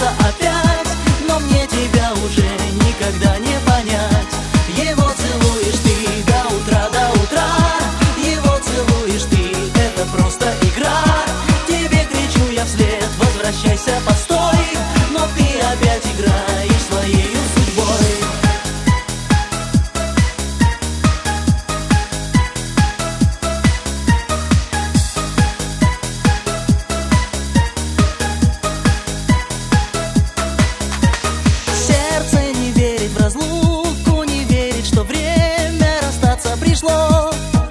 снится опять, но мне тебя уже никогда не понять. Его целуешь ты до утра, до утра. Его целуешь ты, это просто игра. Тебе кричу я вслед, возвращайся, постой. Но ты опять играешь своей судьбой. Сердце не верит в разлуку, не верит, что время расстаться пришло.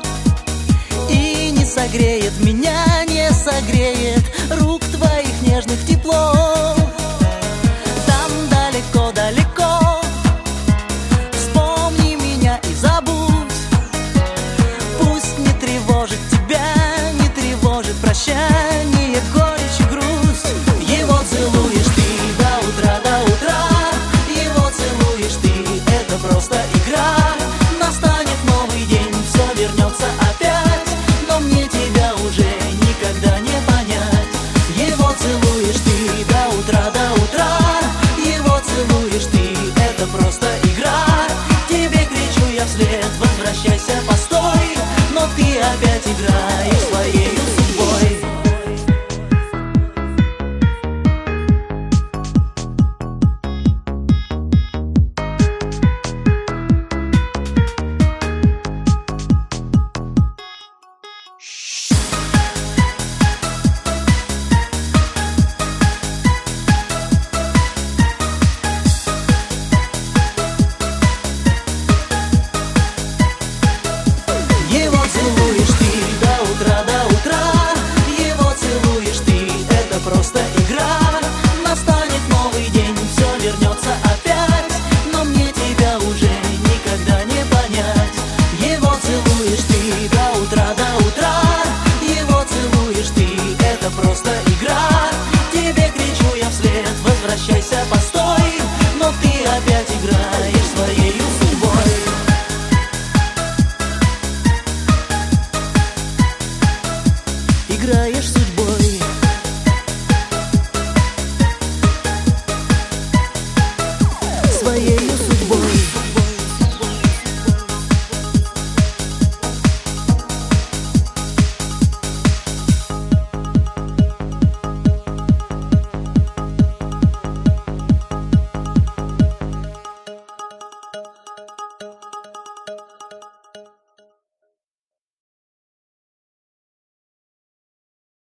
И не согреет меня, не согреет рук твоих нежных тепло. Там далеко-далеко, вспомни меня и забудь. Пусть не тревожит тебя, не тревожит прощание.